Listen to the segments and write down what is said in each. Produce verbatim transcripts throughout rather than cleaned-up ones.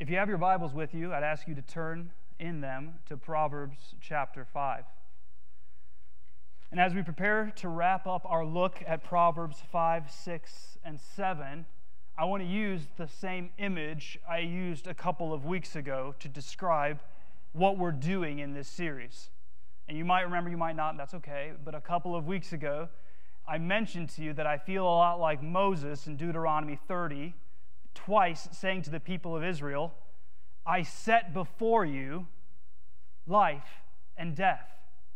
If you have your Bibles with you, I'd ask you to turn in them to Proverbs chapter five. And as we prepare to wrap up our look at Proverbs five, six, and seven, I want to use the same image I used a couple of weeks ago to describe what we're doing in this series. And you might remember, you might not, and that's okay, but a couple of weeks ago, I mentioned to you that I feel a lot like Moses in Deuteronomy thirty, twice saying to the people of Israel, I set before you life and death.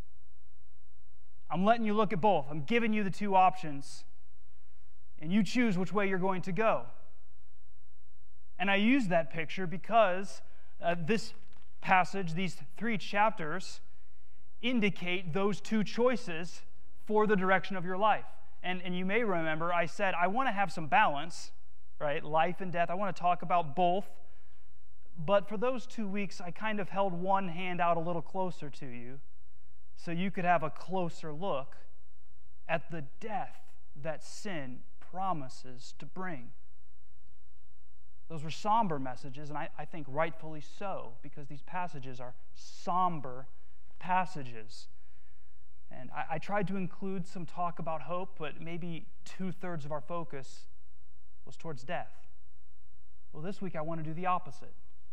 I'm letting you look at both. I'm giving you the two options, and you choose which way you're going to go. And I use that picture because uh, this passage, these three chapters, indicate those two choices for the direction of your life. And, and you may remember I said I want to have some balance, right? Life and death. I want to talk about both. But for those two weeks, I kind of held one hand out a little closer to you so you could have a closer look at the death that sin promises to bring. Those were somber messages, and I, I think rightfully so, because these passages are somber passages. And I, I tried to include some talk about hope, but maybe two-thirds of our focus was towards death. Well, this week I want to do the opposite.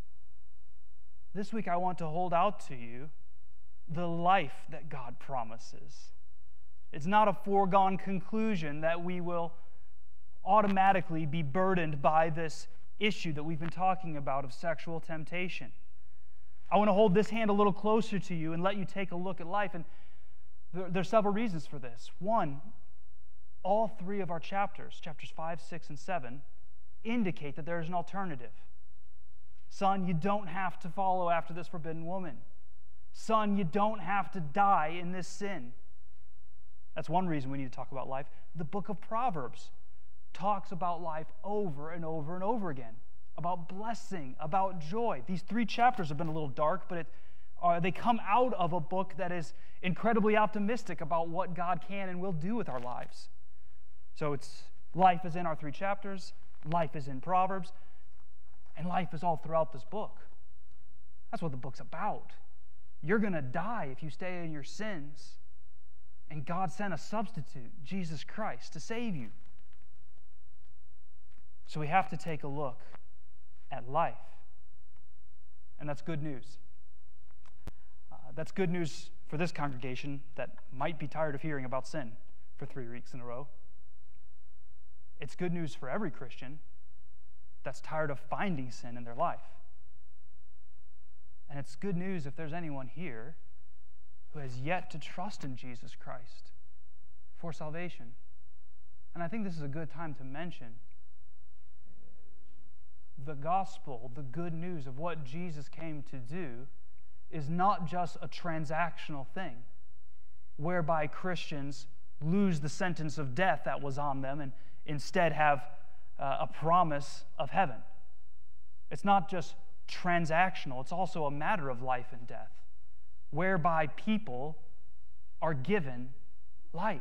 This week I want to hold out to you the life that God promises. It's not a foregone conclusion that we will automatically be burdened by this issue that we've been talking about of sexual temptation. I want to hold this hand a little closer to you and let you take a look at life. And there, there are several reasons for this. One, all three of our chapters, chapters five, six, and seven, indicate that there is an alternative. Son, you don't have to follow after this forbidden woman. Son, you don't have to die in this sin. That's one reason we need to talk about life. The book of Proverbs talks about life over and over and over again, about blessing, about joy. These three chapters have been a little dark, but it, uh, they come out of a book that is incredibly optimistic about what God can and will do with our lives. So it's life is in our three chapters, life is in Proverbs, and life is all throughout this book. That's what the book's about. You're going to die if you stay in your sins. And God sent a substitute, Jesus Christ, to save you. So we have to take a look at life. And that's good news. Uh, that's good news for this congregation that might be tired of hearing about sin for three weeks in a row. It's good news for every Christian that's tired of finding sin in their life. And it's good news if there's anyone here who has yet to trust in Jesus Christ for salvation. And I think this is a good time to mention the gospel, the good news of what Jesus came to do, is not just a transactional thing whereby Christians lose the sentence of death that was on them and instead have uh, a promise of heaven. It's not just transactional, it's also a matter of life and death, whereby people are given life.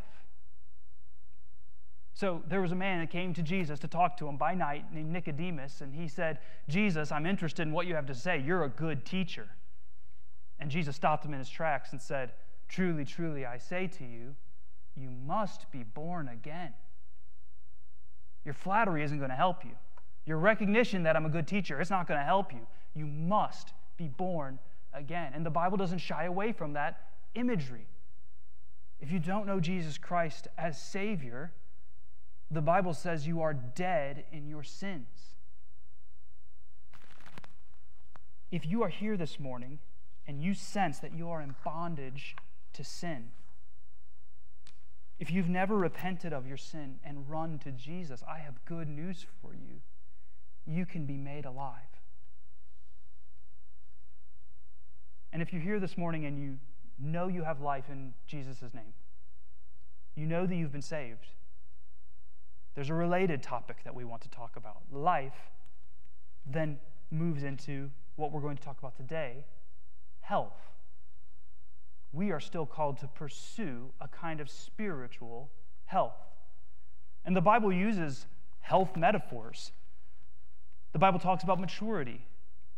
So there was a man that came to Jesus to talk to him by night named Nicodemus, and he said, Jesus, I'm interested in what you have to say. You're a good teacher. And Jesus stopped him in his tracks and said, truly, truly, I say to you, you must be born again. Your flattery isn't going to help you. Your recognition that I'm a good teacher, it's not going to help you. You must be born again. And the Bible doesn't shy away from that imagery. If you don't know Jesus Christ as Savior, the Bible says you are dead in your sins. If you are here this morning and you sense that you are in bondage to sin, if you've never repented of your sin and run to Jesus, I have good news for you. You can be made alive. And if you're here this morning and you know you have life in Jesus' name, you know that you've been saved, there's a related topic that we want to talk about. Life then moves into what we're going to talk about today, health. We are still called to pursue a kind of spiritual health. And the Bible uses health metaphors. The Bible talks about maturity.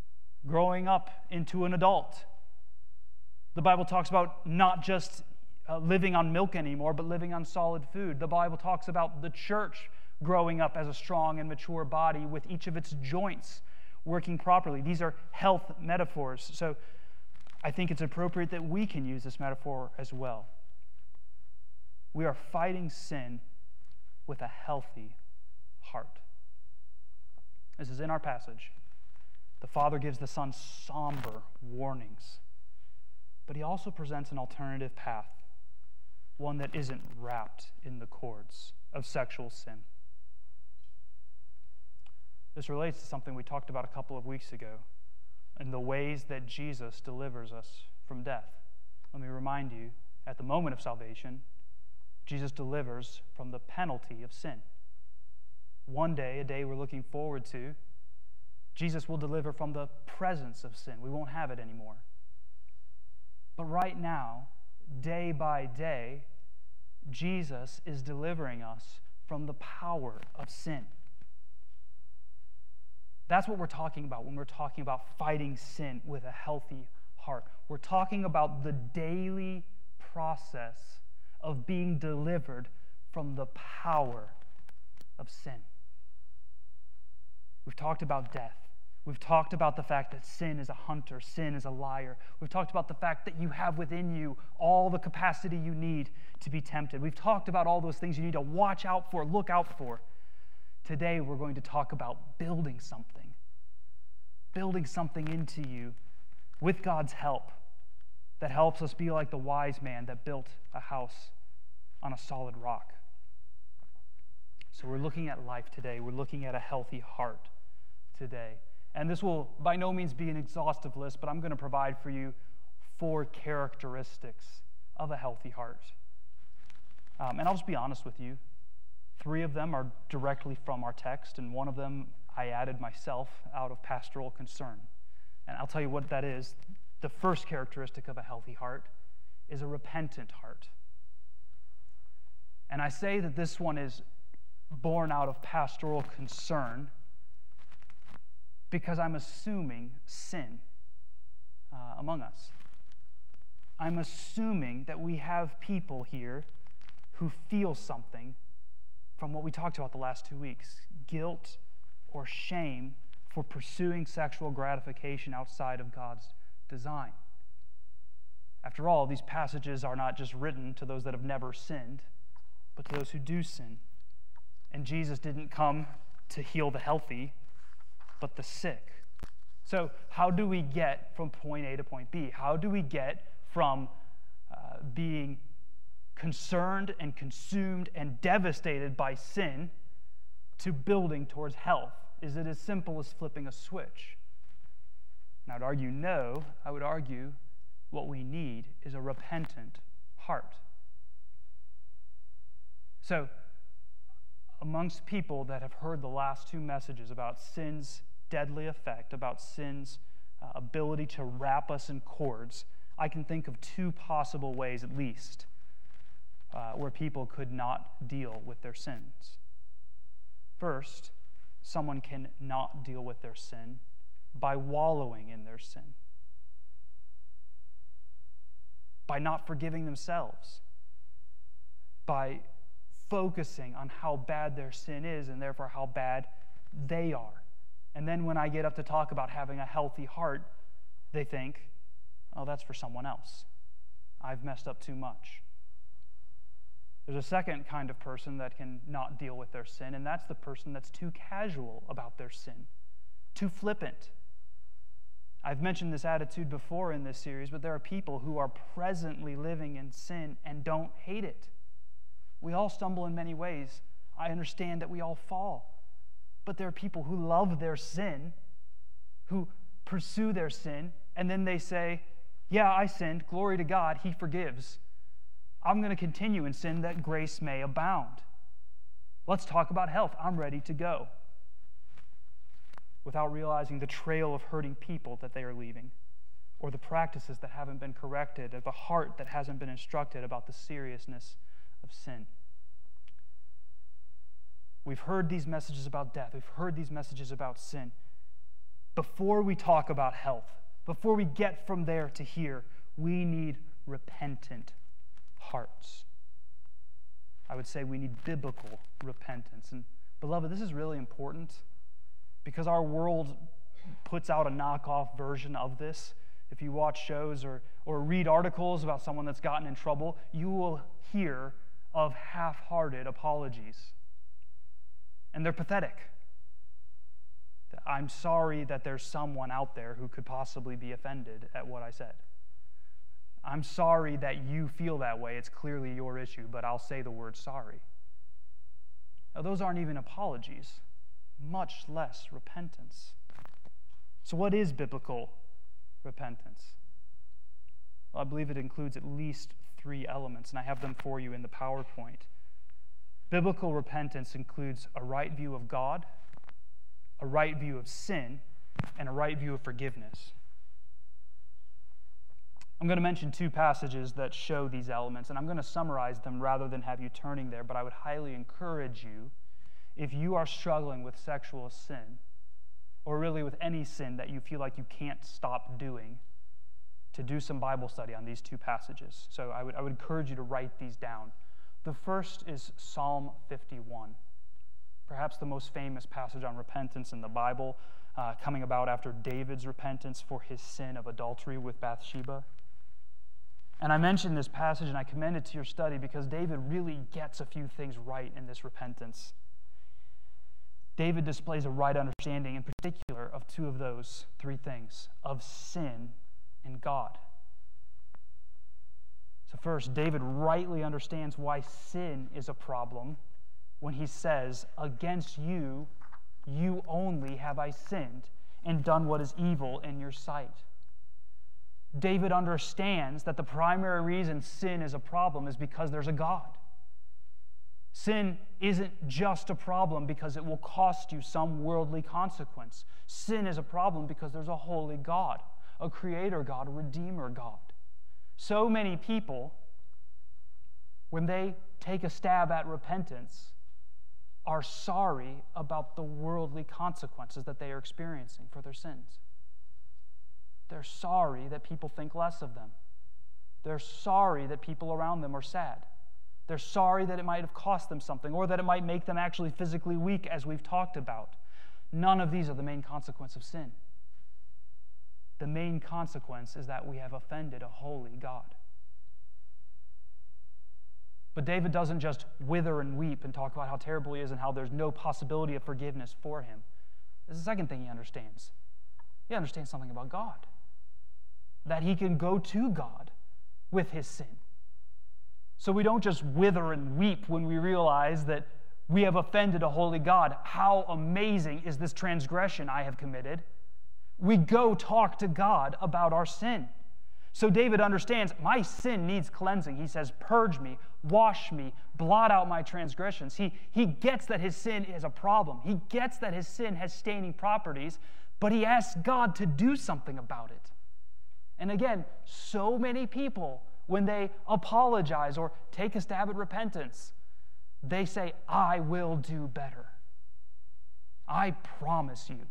growing up into an adult. The Bible talks about not just uh, living on milk anymore, but living on solid food. The Bible talks about the church growing up as a strong and mature body with each of its joints working properly. These are health metaphors. So I think it's appropriate that we can use this metaphor as well. We are fighting sin with a healthy heart. This is in our passage. The Father gives the Son somber warnings, but he also presents an alternative path, one that isn't wrapped in the cords of sexual sin. This relates to something we talked about a couple of weeks ago, and the ways that Jesus delivers us from death. Let me remind you, at the moment of salvation, Jesus delivers from the penalty of sin. One day, a day we're looking forward to, Jesus will deliver from the presence of sin. We won't have it anymore. But right now, day by day, Jesus is delivering us from the power of sin. That's what we're talking about when we're talking about fighting sin with a healthy heart. We're talking about the daily process of being delivered from the power of sin. We've talked about death. We've talked about the fact that sin is a hunter, sin is a liar. We've talked about the fact that you have within you all the capacity you need to be tempted. We've talked about all those things you need to watch out for, look out for. Today we're going to talk about building something. Building something into you with God's help that helps us be like the wise man that built a house on a solid rock. So we're looking at life today. We're looking at a healthy heart today. And this will by no means be an exhaustive list, but I'm going to provide for you four characteristics of a healthy heart. Um, and I'll just be honest with you. Three of them are directly from our text, and one of them I added myself out of pastoral concern. And I'll tell you what that is. The first characteristic of a healthy heart is a repentant heart. And I say that this one is born out of pastoral concern because I'm assuming sin uh, among us. I'm assuming that we have people here who feel something from what we talked about the last two weeks, guilt or shame for pursuing sexual gratification outside of God's design. After all, these passages are not just written to those that have never sinned, but to those who do sin. And Jesus didn't come to heal the healthy, but the sick. So how do we get from point A to point B? How do we get from uh, being concerned and consumed and devastated by sin to building towards health? Is it as simple as flipping a switch? And I would argue no. I would argue what we need is a repentant heart. So, amongst people that have heard the last two messages about sin's deadly effect, about sin's uh, ability to wrap us in cords, I can think of two possible ways at least uh, where people could not deal with their sins. First, someone can not deal with their sin by wallowing in their sin, by not forgiving themselves, by focusing on how bad their sin is and therefore how bad they are. And then when I get up to talk about having a healthy heart, they think, oh, that's for someone else. I've messed up too much. There's a second kind of person that can not deal with their sin, and that's the person that's too casual about their sin, too flippant. I've mentioned this attitude before in this series, but there are people who are presently living in sin and don't hate it. We all stumble in many ways. I understand that we all fall. But there are people who love their sin, who pursue their sin, and then they say, yeah, I sinned. Glory to God. He forgives. I'm going to continue in sin that grace may abound. Let's talk about health. I'm ready to go. Without realizing the trail of hurting people that they are leaving, or the practices that haven't been corrected, or the heart that hasn't been instructed about the seriousness of sin. We've heard these messages about death. We've heard these messages about sin. before we talk about health, before we get from there to here, we need repentant hearts. I would say we need biblical repentance. And beloved, this is really important because our world puts out a knockoff version of this. If you watch shows or, or read articles about someone that's gotten in trouble, you will hear of half-hearted apologies. And they're pathetic. I'm sorry that there's someone out there who could possibly be offended at what I said. I'm sorry that you feel that way. It's clearly your issue, but I'll say the word sorry. Now, those aren't even apologies, much less repentance. So what is biblical repentance? Well, I believe it includes at least three elements, and I have them for you in the PowerPoint. Biblical repentance includes a right view of God, a right view of sin, and a right view of forgiveness. I'm going to mention two passages that show these elements, and I'm going to summarize them rather than have you turning there, but I would highly encourage you, if you are struggling with sexual sin, or really with any sin that you feel like you can't stop doing, to do some Bible study on these two passages. So I would, I would encourage you to write these down. The first is Psalm fifty-one, perhaps the most famous passage on repentance in the Bible, uh, coming about after David's repentance for his sin of adultery with Bathsheba. And I mentioned this passage and I commend it to your study because David really gets a few things right in this repentance. David displays a right understanding in particular of two of those three things, of sin and God. So first, David rightly understands why sin is a problem when he says, "Against you, you only have I sinned and done what is evil in your sight." David understands that the primary reason sin is a problem is because there's a God. Sin isn't just a problem because it will cost you some worldly consequence. Sin is a problem because there's a holy God, a creator God, a redeemer God. So many people, when they take a stab at repentance, are sorry about the worldly consequences that they are experiencing for their sins. They're sorry that people think less of them. They're sorry that people around them are sad. They're sorry that it might have cost them something or that it might make them actually physically weak, as we've talked about. None of these are the main consequence of sin. The main consequence is that we have offended a holy God. But David doesn't just wither and weep and talk about how terrible he is and how there's no possibility of forgiveness for him. There's the second thing he understands. He understands something about God. That he can go to God with his sin. So we don't just wither and weep when we realize that we have offended a holy God. How amazing is this transgression I have committed? We go talk to God about our sin. So David understands, my sin needs cleansing. He says, purge me, wash me, blot out my transgressions. He, he gets that his sin is a problem. He gets that his sin has staining properties, but he asks God to do something about it. And again, so many people, when they apologize or take a stab at repentance, they say, I will do better. I promise you.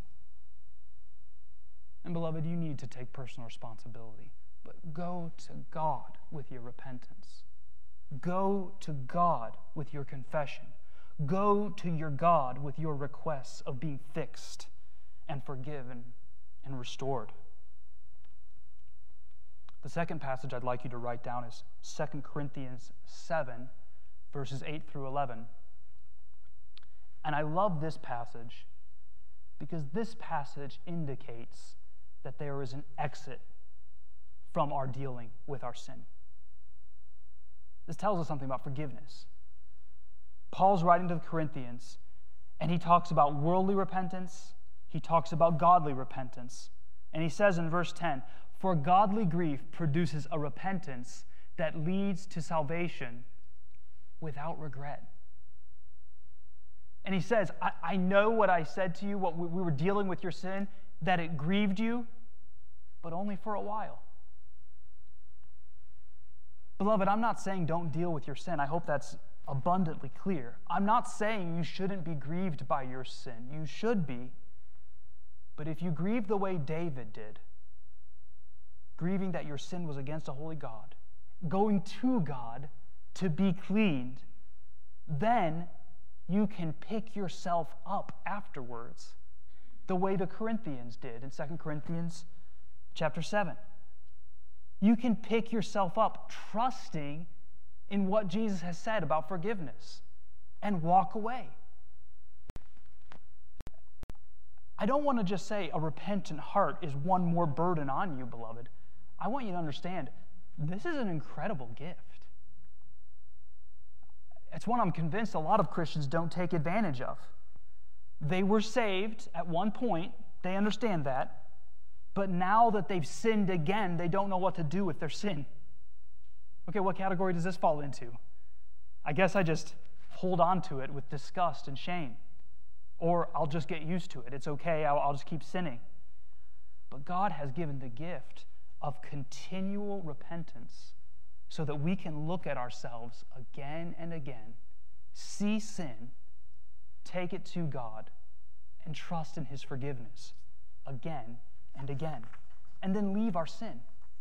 And beloved, you need to take personal responsibility. But go to God with your repentance. Go to God with your confession. Go to your God with your requests of being fixed and forgiven and restored. The second passage I'd like you to write down is Second Corinthians seven, verses eight through eleven. And I love this passage because this passage indicates that there is an exit from our dealing with our sin. This tells us something about forgiveness. Paul's writing to the Corinthians, and he talks about worldly repentance. He talks about godly repentance. And he says in verse ten, for godly grief produces a repentance that leads to salvation without regret. And he says, I, I know what I said to you, what we, we were dealing with your sin, that it grieved you, but only for a while. Beloved, I'm not saying don't deal with your sin. I hope that's abundantly clear. I'm not saying you shouldn't be grieved by your sin. You should be. But if you grieve the way David did, grieving that your sin was against a holy God, going to God to be cleaned, then you can pick yourself up afterwards, the way the Corinthians did in Second Corinthians chapter seven. You can pick yourself up trusting in what Jesus has said about forgiveness and walk away. I don't want to just say a repentant heart is one more burden on you, beloved. I want you to understand this is an incredible gift. It's one I'm convinced a lot of Christians don't take advantage of. They were saved at one point, they understand that, but now that they've sinned again, they don't know what to do with their sin. Okay, what category does this fall into? I guess I just hold on to it with disgust and shame. Or I'll just get used to it. It's okay, I'll, I'll just keep sinning. But God has given the gift of continual repentance so that we can look at ourselves again and again, see sin, take it to God, and trust in His forgiveness again and again, and then leave our sin.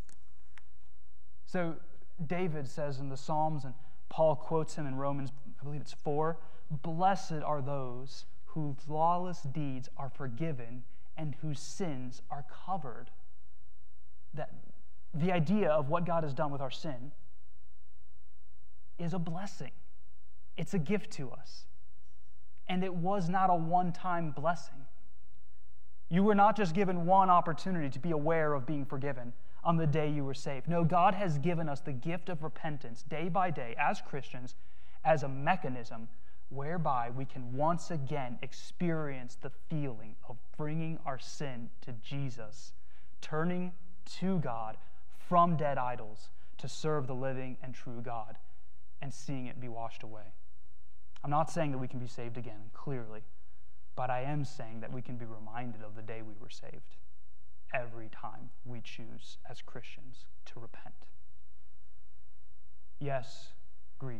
So David says in the Psalms, and Paul quotes him in Romans, I believe it's four, "Blessed are those whose lawless deeds are forgiven and whose sins are covered." That the idea of what God has done with our sin is a blessing. It's a gift to us. And it was not a one-time blessing. You were not just given one opportunity to be aware of being forgiven on the day you were saved. No, God has given us the gift of repentance day by day as Christians as a mechanism whereby we can once again experience the feeling of bringing our sin to Jesus, turning to God from dead idols to serve the living and true God, and seeing it be washed away. I'm not saying that we can be saved again, clearly, but I am saying that we can be reminded of the day we were saved every time we choose as Christians to repent. Yes, grieve.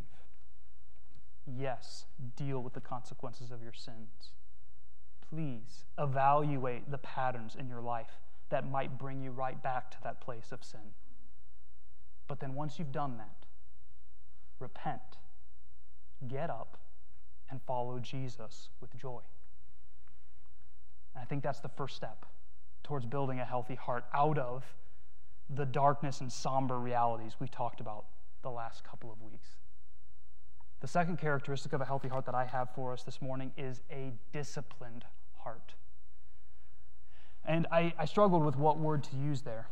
Yes, deal with the consequences of your sins. Please evaluate the patterns in your life that might bring you right back to that place of sin. But then once you've done that, repent, get up, and follow Jesus with joy. And I think that's the first step towards building a healthy heart out of the darkness and somber realities we've talked about the last couple of weeks. The second characteristic of a healthy heart that I have for us this morning is a disciplined heart. And I, I struggled with what word to use there.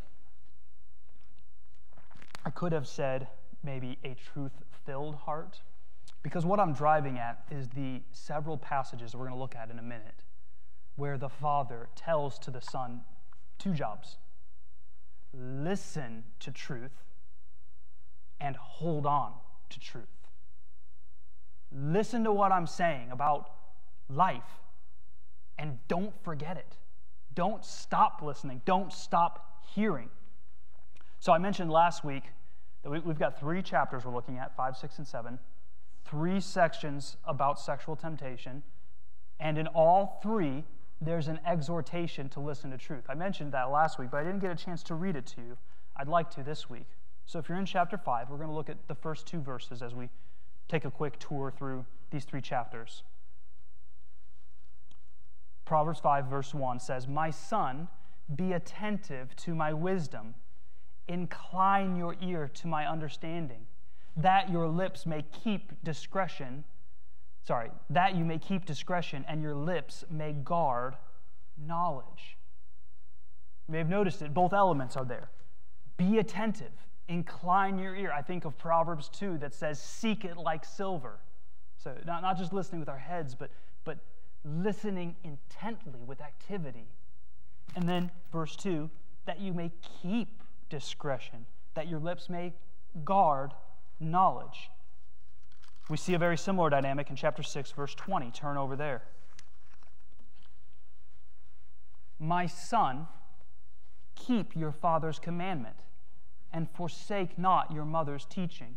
I could have said maybe a truth-filled heart, because what I'm driving at is the several passages that we're going to look at in a minute where the Father tells to the Son two jobs. Listen to truth and hold on to truth. Listen to what I'm saying about life and don't forget it. Don't stop listening. Don't stop hearing. So I mentioned last week that we've got three chapters we're looking at, five, six, and seven, three sections about sexual temptation, and in all three, there's an exhortation to listen to truth. I mentioned that last week, but I didn't get a chance to read it to you. I'd like to this week. So if you're in chapter five, we're going to look at the first two verses as we take a quick tour through these three chapters. Proverbs five, verse one says, "My son, be attentive to my wisdom. Incline your ear to my understanding, that your lips may keep discretion, sorry, that you may keep discretion and your lips may guard knowledge." You may have noticed it, both elements are there. Be attentive, incline your ear. I think of Proverbs two that says, seek it like silver. So not, not just listening with our heads, but, but listening intently with activity. And then verse two, that you may keep discretion, that your lips may guard knowledge. We see a very similar dynamic in chapter six, verse twenty. Turn over there. "My son, keep your father's commandment, and forsake not your mother's teaching.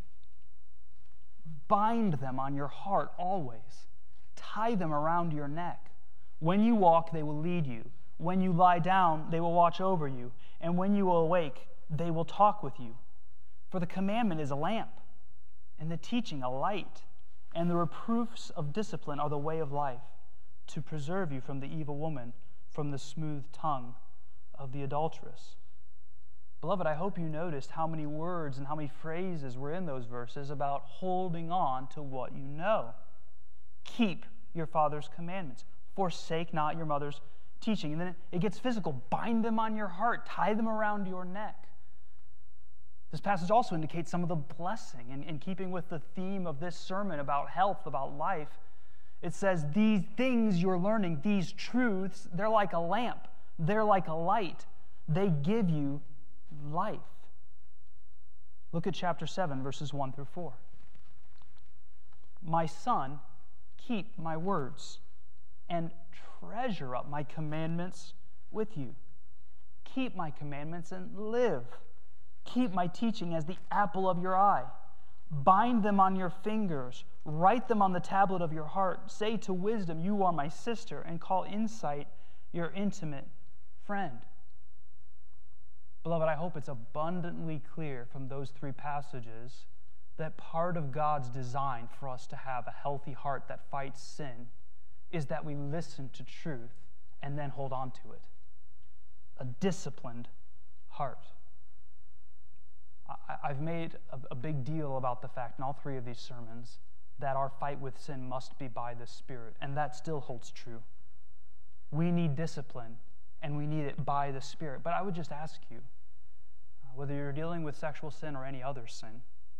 Bind them on your heart always. Tie them around your neck. When you walk, they will lead you. When you lie down, they will watch over you. And when you awake, they will talk with you. For the commandment is a lamp, and the teaching a light, and the reproofs of discipline are the way of life, to preserve you from the evil woman, from the smooth tongue of the adulteress. Beloved, I hope you noticed how many words and how many phrases were in those verses about holding on to what you know. Keep your father's commandments. Forsake not your mother's teaching. And then it gets physical. Bind them on your heart. Tie them around your neck. This passage also indicates some of the blessing. And in keeping with the theme of this sermon about health, about life, it says these things you're learning, these truths, they're like a lamp. They're like a light. They give you life. Look at chapter seven, verses one through four. My son, keep my words and treasure up my commandments with you. Keep my commandments and live. Keep my teaching as the apple of your eye. Bind them on your fingers. Write them on the tablet of your heart. Say to wisdom, you are my sister, and call insight your intimate friend. Beloved, I hope it's abundantly clear from those three passages that part of God's design for us to have a healthy heart that fights sin is that we listen to truth and then hold on to it. A disciplined heart. I've made a big deal about the fact in all three of these sermons that our fight with sin must be by the Spirit, and that still holds true. We need discipline, and we need it by the Spirit. But I would just ask you, whether you're dealing with sexual sin or any other sin,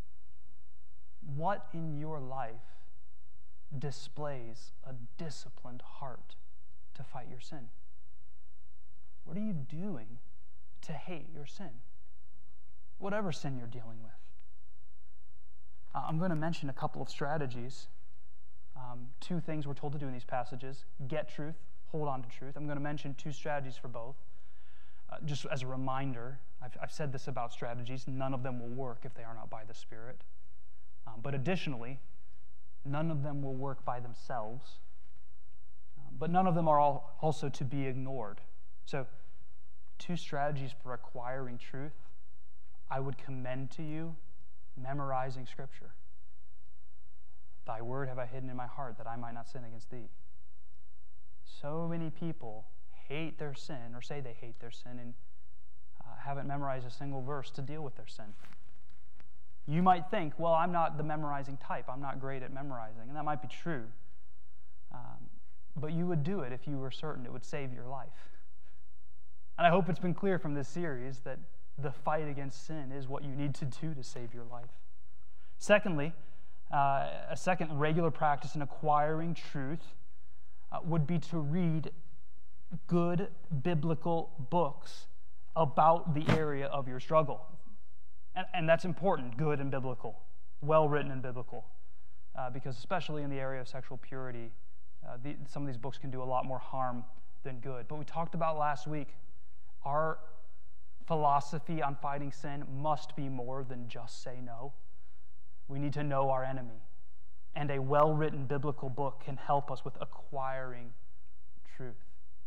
what in your life displays a disciplined heart to fight your sin? What are you doing to hate your sin? Whatever sin you're dealing with. Uh, I'm going to mention a couple of strategies. Um, two things we're told to do in these passages. Get truth, hold on to truth. I'm going to mention two strategies for both. Uh, just as a reminder, I've, I've said this about strategies. None of them will work if they are not by the Spirit. Um, but additionally, none of them will work by themselves. Um, but none of them are all also to be ignored. So, two strategies for acquiring truth. I would commend to you memorizing Scripture. Thy word have I hidden in my heart that I might not sin against thee. So many people hate their sin or say they hate their sin and uh, haven't memorized a single verse to deal with their sin. You might think, well, I'm not the memorizing type. I'm not great at memorizing. And that might be true. Um, but you would do it if you were certain it would save your life. And I hope it's been clear from this series that the fight against sin is what you need to do to save your life. Secondly, uh, a second regular practice in acquiring truth uh, would be to read good biblical books about the area of your struggle. And, and that's important, good and biblical, well-written and biblical, uh, because especially in the area of sexual purity, uh, the, some of these books can do a lot more harm than good. But we talked about last week, our philosophy on fighting sin must be more than just say no. We need to know our enemy. And a well-written biblical book can help us with acquiring truth.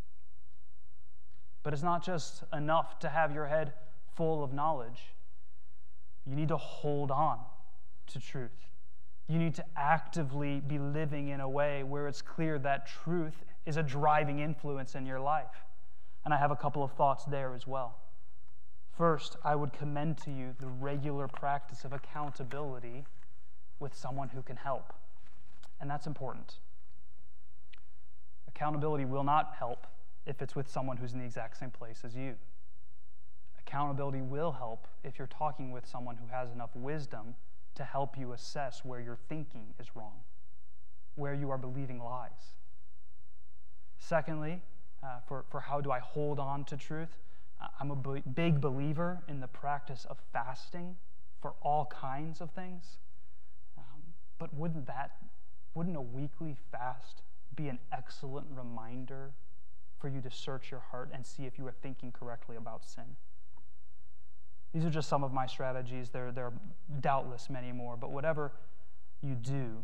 But it's not just enough to have your head full of knowledge. You need to hold on to truth. You need to actively be living in a way where it's clear that truth is a driving influence in your life. And I have a couple of thoughts there as well. First, I would commend to you the regular practice of accountability with someone who can help. And that's important. Accountability will not help if it's with someone who's in the exact same place as you. Accountability will help if you're talking with someone who has enough wisdom to help you assess where your thinking is wrong, where you are believing lies. Secondly, uh, for, for how do I hold on to truth? I'm a big believer in the practice of fasting for all kinds of things. Um, but wouldn't that, wouldn't a weekly fast be an excellent reminder for you to search your heart and see if you are thinking correctly about sin? These are just some of my strategies. There, there are doubtless many more. But whatever you do,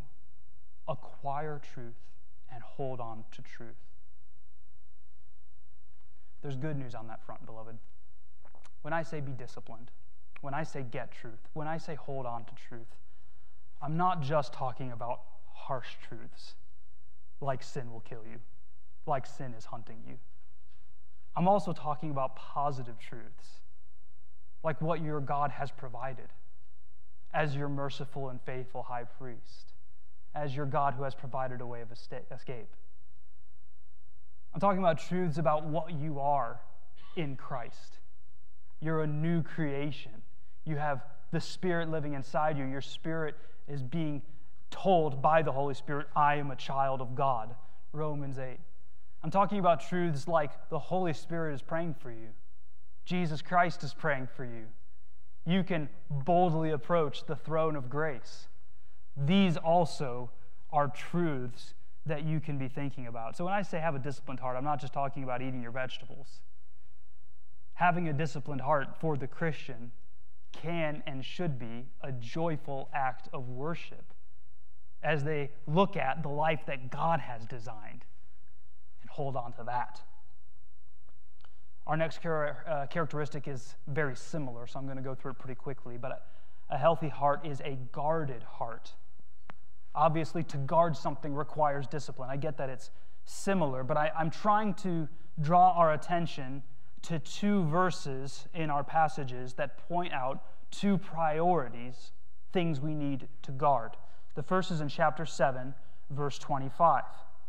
acquire truth and hold on to truth. there's good news on that front, beloved. When I say be disciplined, when I say get truth, when I say hold on to truth, I'm not just talking about harsh truths, like sin will kill you, like sin is hunting you. I'm also talking about positive truths, like what your God has provided as your merciful and faithful high priest, as your God who has provided a way of escape. I'm talking about truths about what you are in Christ. You're a new creation. You have the Spirit living inside you. Your spirit is being told by the Holy Spirit, I am a child of God, Romans eight. I'm talking about truths like the Holy Spirit is praying for you. Jesus Christ is praying for you. You can boldly approach the throne of grace. These also are truths that you can be thinking about. So when I say have a disciplined heart, I'm not just talking about eating your vegetables. Having a disciplined heart for the Christian can and should be a joyful act of worship as they look at the life that God has designed and hold on to that. Our next char- uh, characteristic is very similar, so I'm going to go through it pretty quickly, but a, a healthy heart is a guarded heart. Obviously, to guard something requires discipline. I get that it's similar, but I, I'm trying to draw our attention to two verses in our passages that point out two priorities, things we need to guard. The first is in chapter seven, verse twenty-five.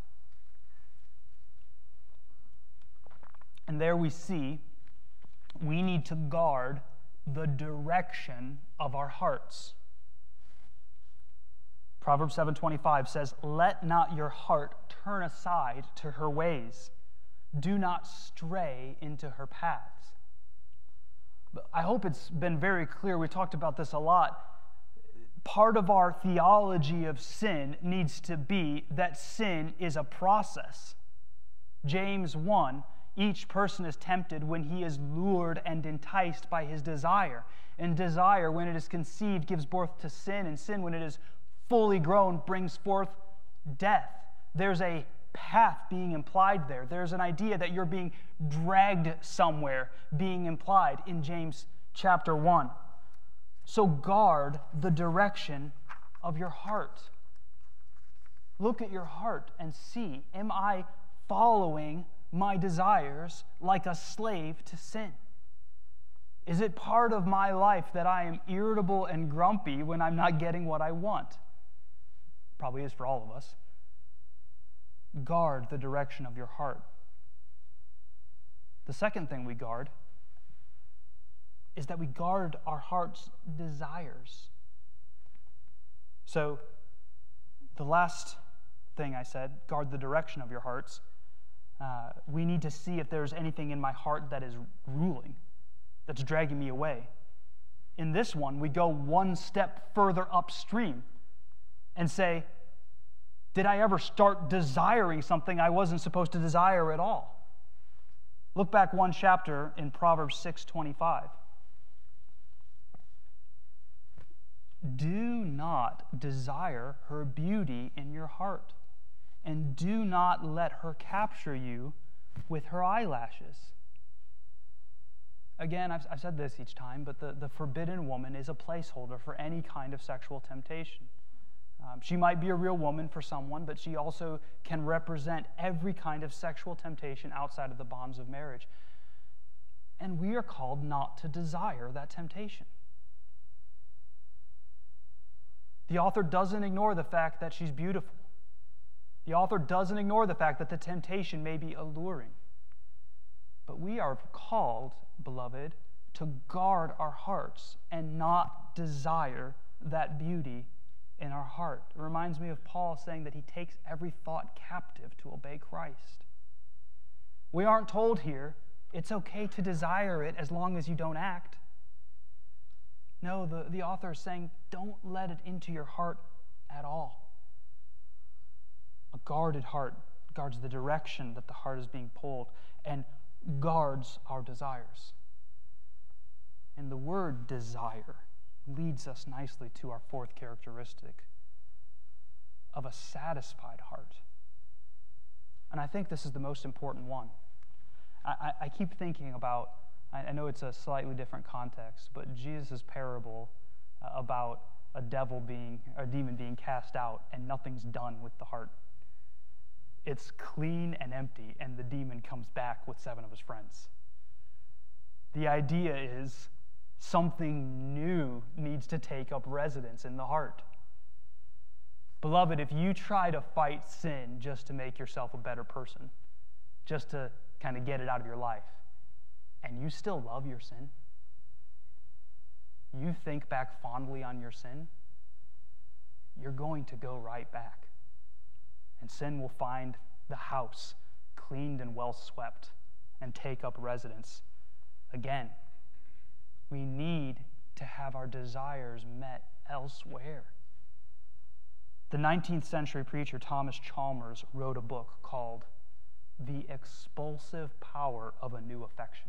And there we see we need to guard the direction of our hearts. Proverbs seven twenty-five says, "Let not your heart turn aside to her ways. Do not stray into her paths." I hope it's been very clear. We talked about this a lot. Part of our theology of sin needs to be that sin is a process. James one, each person is tempted when he is lured and enticed by his desire. And desire, when it is conceived, gives birth to sin. And sin, when it is fully grown, brings forth death. There's a path being implied there. There's an idea that you're being dragged somewhere being implied in James chapter one. So guard the direction of your heart. Look at your heart and see, am I following my desires like a slave to sin? Is it part of my life that I am irritable and grumpy when I'm not getting what I want? Probably is for all of us. Guard the direction of your heart. The second thing we guard is that we guard our heart's desires. So, the last thing I said, guard the direction of your hearts. Uh, we need to see if there's anything in my heart that is ruling, that's dragging me away. In this one, we go one step further upstream and say, did I ever start desiring something I wasn't supposed to desire at all? Look back one chapter in Proverbs six twenty-five. Do not desire her beauty in your heart, and do not let her capture you with her eyelashes. Again, I've, I've said this each time, but the, the forbidden woman is a placeholder for any kind of sexual temptation. Um, she might be a real woman for someone, but she also can represent every kind of sexual temptation outside of the bonds of marriage. And we are called not to desire that temptation. The author doesn't ignore the fact that she's beautiful. The author doesn't ignore the fact that the temptation may be alluring. But we are called, beloved, to guard our hearts and not desire that beauty in our heart. It reminds me of Paul saying that he takes every thought captive to obey Christ. We aren't told here it's okay to desire it as long as you don't act. No, the, the author is saying don't let it into your heart at all. A guarded heart guards the direction that the heart is being pulled and guards our desires. And the word desire leads us nicely to our fourth characteristic of a satisfied heart. And I think this is the most important one. I, I keep thinking about, I know it's a slightly different context, but Jesus' parable uh, about a devil being, a demon being cast out and nothing's done with the heart. It's clean and empty, and the demon comes back with seven of his friends. The idea is something new needs to take up residence in the heart. Beloved, if you try to fight sin just to make yourself a better person, just to kind of get it out of your life, and you still love your sin, you think back fondly on your sin, you're going to go right back. And sin will find the house cleaned and well swept and take up residence again. We need to have our desires met elsewhere. The nineteenth century preacher Thomas Chalmers wrote a book called The Expulsive Power of a New Affection.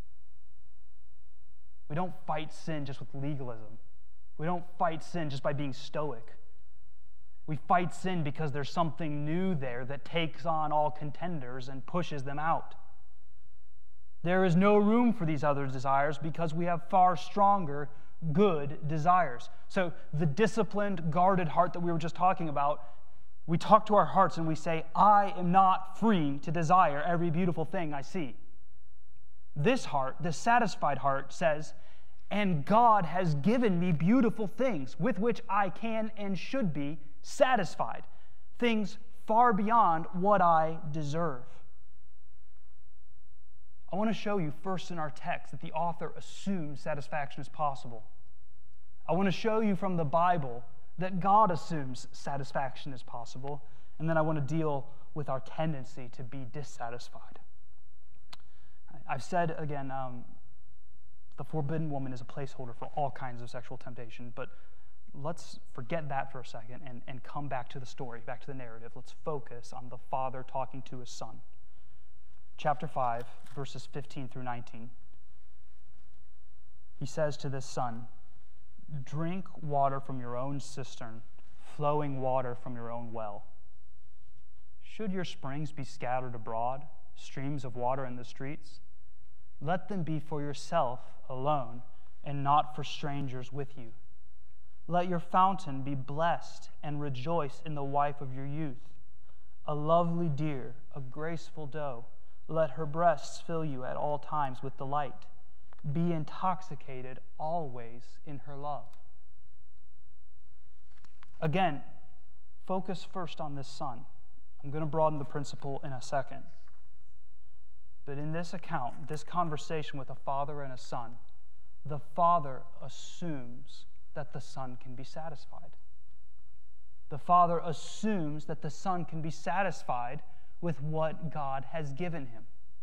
We don't fight sin just with legalism. We don't fight sin just by being stoic. We fight sin because there's something new there that takes on all contenders and pushes them out. There is no room for these other desires because we have far stronger, good desires. So the disciplined, guarded heart that we were just talking about, we talk to our hearts and we say, I am not free to desire every beautiful thing I see. This heart, this satisfied heart, says, and God has given me beautiful things with which I can and should be satisfied, things far beyond what I deserve. I want to show you first in our text that the author assumes satisfaction is possible. I want to show you from the Bible that God assumes satisfaction is possible, and then I want to deal with our tendency to be dissatisfied. I've said, again, um, the forbidden woman is a placeholder for all kinds of sexual temptation, but let's forget that for a second and, and come back to the story, back to the narrative. Let's focus on the father talking to his son. Chapter five, verses fifteen through nineteen. He says to this son, drink water from your own cistern, flowing water from your own well. Should your springs be scattered abroad, streams of water in the streets? Let them be for yourself alone, and not for strangers with you. Let your fountain be blessed, and rejoice in the wife of your youth, a lovely deer, a graceful doe. Let her breasts fill you at all times with delight. Be intoxicated always in her love. Again, focus first on this son. I'm going to broaden the principle in a second. But in this account, this conversation with a father and a son, the father assumes that the son can be satisfied. The father assumes that the son can be satisfied with what God has given him.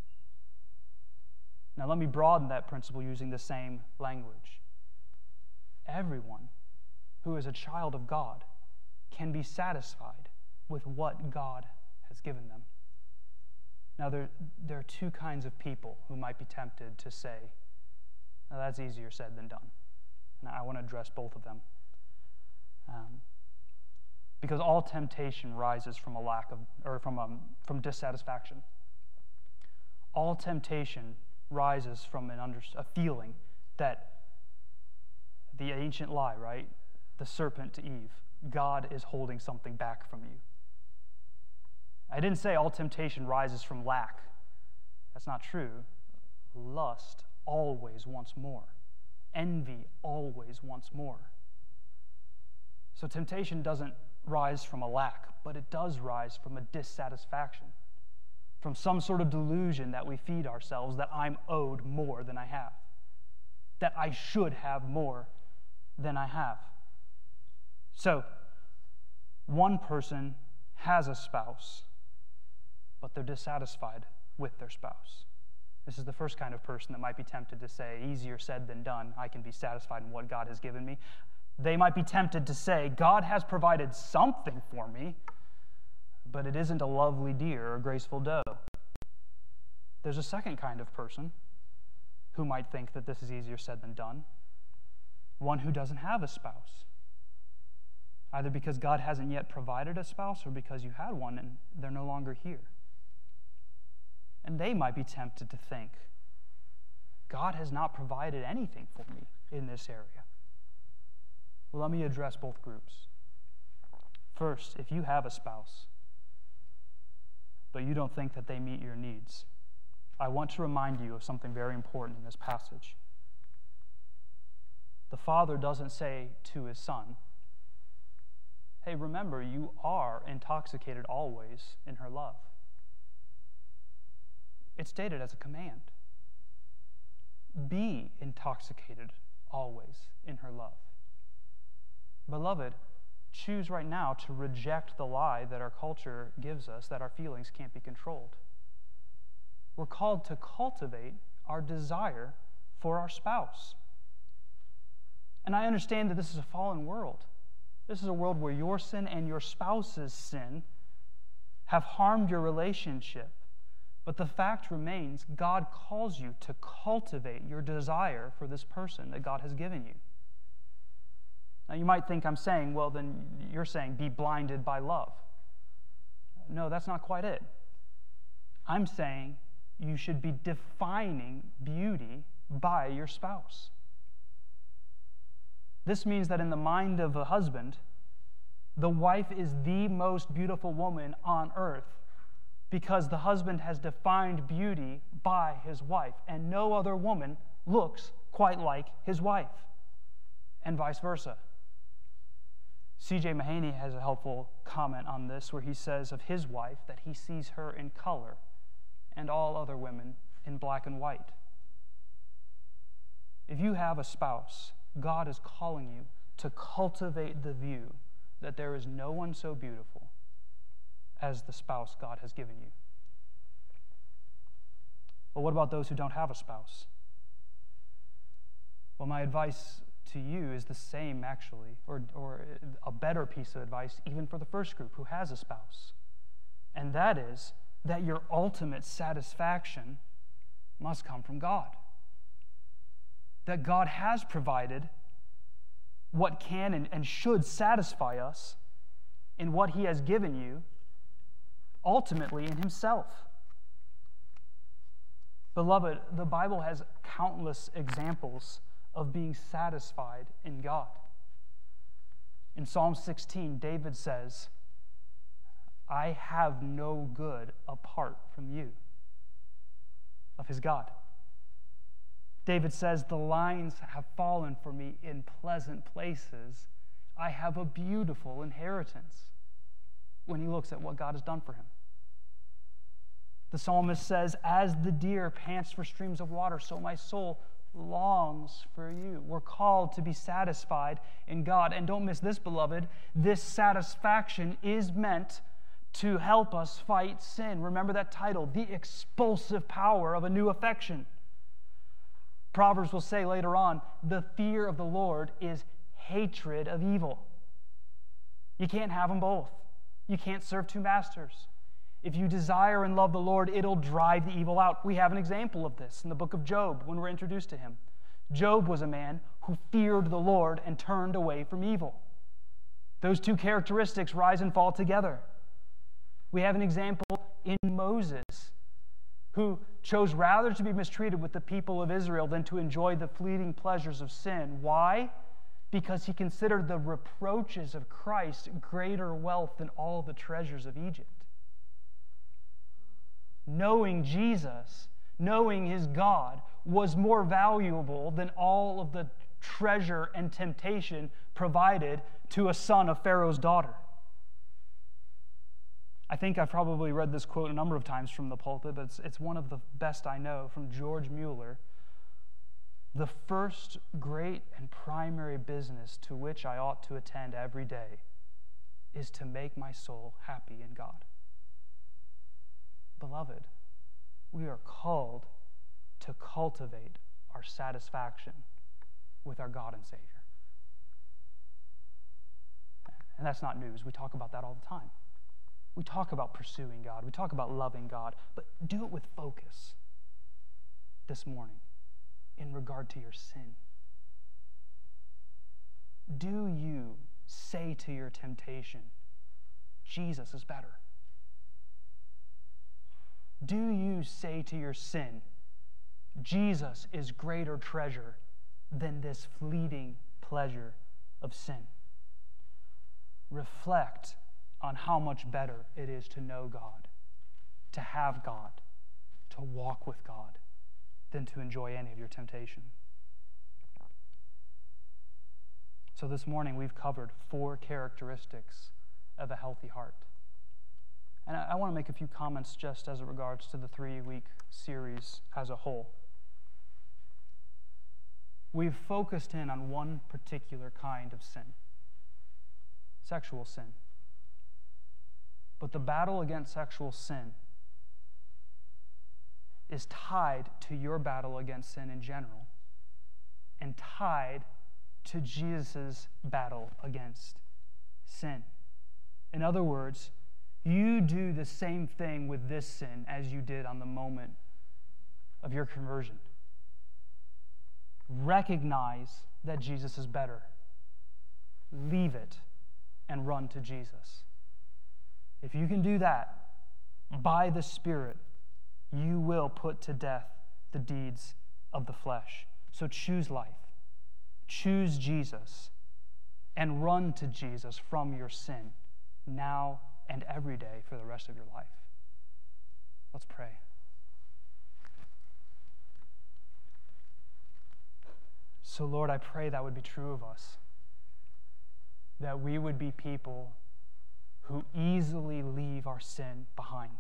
Now let me broaden that principle using the same language. Everyone who is a child of God can be satisfied with what God has given them. Now there, there are two kinds of people who might be tempted to say, now that's easier said than done. And I want to address both of them. Um, Because all temptation rises from a lack of, or from um, from dissatisfaction. All temptation rises from an under, a feeling that the ancient lie, right? The serpent to Eve, God is holding something back from you. I didn't say all temptation rises from lack. That's not true. Lust always wants more. Envy always wants more. So temptation doesn't rise from a lack, but it does rise from a dissatisfaction, from some sort of delusion that we feed ourselves that I'm owed more than I have, that I should have more than I have. So, one person has a spouse, but they're dissatisfied with their spouse. This is the first kind of person that might be tempted to say, easier said than done, I can be satisfied in what God has given me. They might be tempted to say, God has provided something for me, but it isn't a lovely deer or a graceful doe. There's a second kind of person who might think that this is easier said than done, one who doesn't have a spouse, either because God hasn't yet provided a spouse or because you had one and they're no longer here. And they might be tempted to think, God has not provided anything for me in this area. Well, let me address both groups. First, if you have a spouse, but you don't think that they meet your needs, I want to remind you of something very important in this passage. The father doesn't say to his son, hey, remember, you are intoxicated always in her love. It's stated as a command. Be intoxicated always in her love. Beloved, choose right now to reject the lie that our culture gives us that our feelings can't be controlled. We're called to cultivate our desire for our spouse. And I understand that this is a fallen world. This is a world where your sin and your spouse's sin have harmed your relationship. But the fact remains, God calls you to cultivate your desire for this person that God has given you. Now, you might think I'm saying, well, then you're saying be blinded by love. No, that's not quite it. I'm saying you should be defining beauty by your spouse. This means that in the mind of a husband, the wife is the most beautiful woman on earth because the husband has defined beauty by his wife, and no other woman looks quite like his wife, and vice versa. C J Mahaney has a helpful comment on this where he says of his wife that he sees her in color and all other women in black and white. If you have a spouse, God is calling you to cultivate the view that there is no one so beautiful as the spouse God has given you. Well, what about those who don't have a spouse? Well, my advice to you is the same, actually, or, or a better piece of advice even for the first group who has a spouse. And that is that your ultimate satisfaction must come from God. That God has provided what can and, and should satisfy us in what He has given you, ultimately in Himself. Beloved, the Bible has countless examples of being satisfied in God. In Psalm sixteen, David says, I have no good apart from you, of his God. David says, the lines have fallen for me in pleasant places. I have a beautiful inheritance, when he looks at what God has done for him. The psalmist says, as the deer pants for streams of water, so my soul longs for you. We're called to be satisfied in God. And don't miss this, beloved. This satisfaction is meant to help us fight sin. Remember that title, The Expulsive Power of a New Affection. Proverbs will say later on, the fear of the Lord is hatred of evil. You can't have them both. You can't serve two masters. If you desire and love the Lord, it'll drive the evil out. We have an example of this in the book of Job when we're introduced to him. Job was a man who feared the Lord and turned away from evil. Those two characteristics rise and fall together. We have an example in Moses, who chose rather to be mistreated with the people of Israel than to enjoy the fleeting pleasures of sin. Why? Because he considered the reproaches of Christ greater wealth than all the treasures of Egypt. Knowing Jesus, knowing his God, was more valuable than all of the treasure and temptation provided to a son of Pharaoh's daughter. I think I've probably read this quote a number of times from the pulpit, but it's, it's one of the best I know, from George Mueller. The first great and primary business to which I ought to attend every day is to make my soul happy in God. Beloved, we are called to cultivate our satisfaction with our God and Savior. And that's not news. We talk about that all the time. We talk about pursuing God. We talk about loving God. But do it with focus this morning in regard to your sin. Do you say to your temptation, Jesus is better? Do you say to your sin, Jesus is greater treasure than this fleeting pleasure of sin? Reflect on how much better it is to know God, to have God, to walk with God, than to enjoy any of your temptation. So this morning we've covered four characteristics of a healthy heart. And I, I want to make a few comments just as it regards to the three-week series as a whole. We've focused in on one particular kind of sin, sexual sin. But the battle against sexual sin is tied to your battle against sin in general and tied to Jesus' battle against sin. In other words, you do the same thing with this sin as you did on the moment of your conversion. Recognize that Jesus is better. Leave it and run to Jesus. If you can do that, by the Spirit, you will put to death the deeds of the flesh. So choose life. Choose Jesus and run to Jesus from your sin now and every day for the rest of your life. Let's pray. So, Lord, I pray that would be true of us, that we would be people who easily leave our sin behind.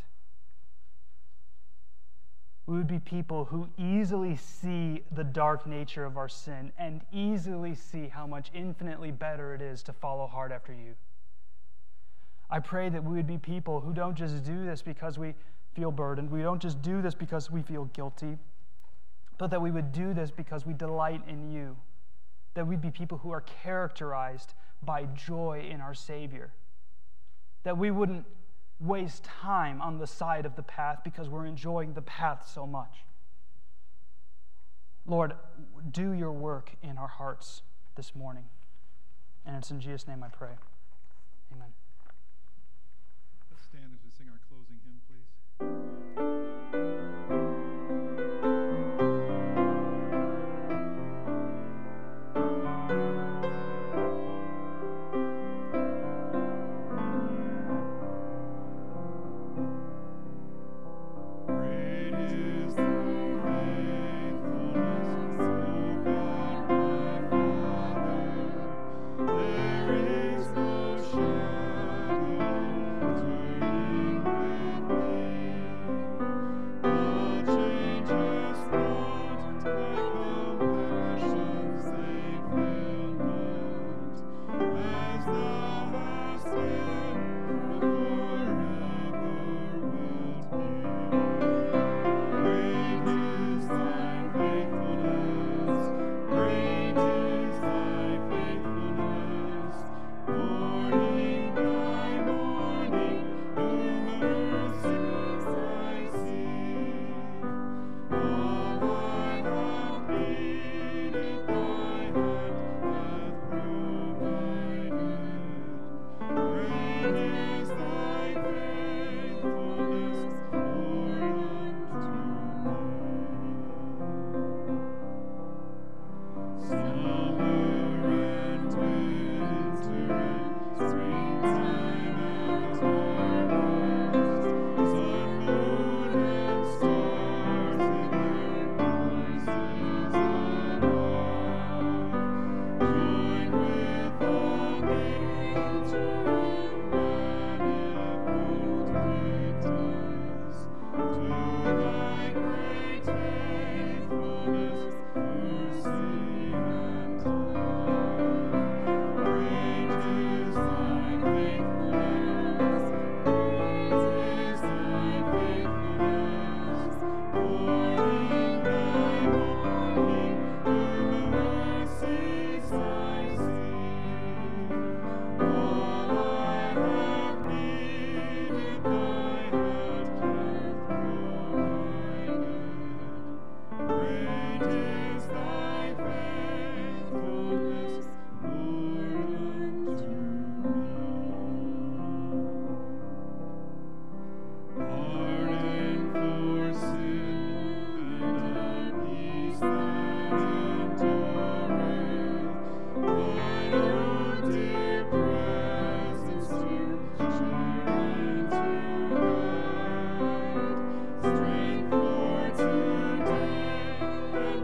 We would be people who easily see the dark nature of our sin and easily see how much infinitely better it is to follow hard after you. I pray that we would be people who don't just do this because we feel burdened. We don't just do this because we feel guilty, but that we would do this because we delight in you. That we'd be people who are characterized by joy in our Savior. That we wouldn't waste time on the side of the path because we're enjoying the path so much. Lord, do your work in our hearts this morning. And it's in Jesus' name I pray. Amen. Let's stand as we sing our closing hymn, please. There is no shame.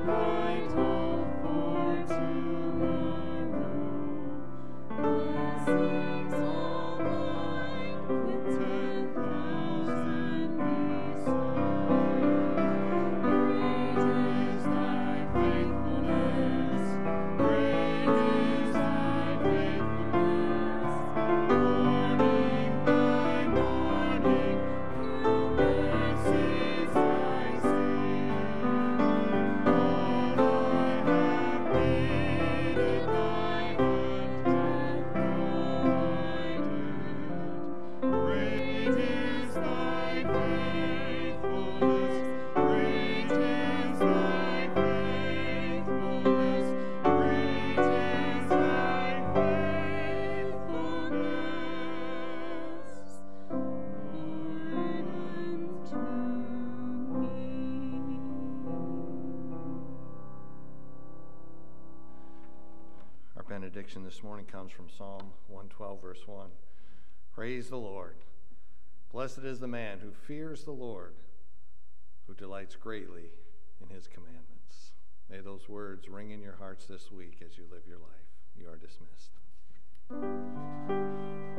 Benediction this morning comes from Psalm one twelve, verse one. Praise the Lord. Blessed is the man who fears the Lord, who delights greatly in his commandments. May those words ring in your hearts this week as you live your life. You are dismissed.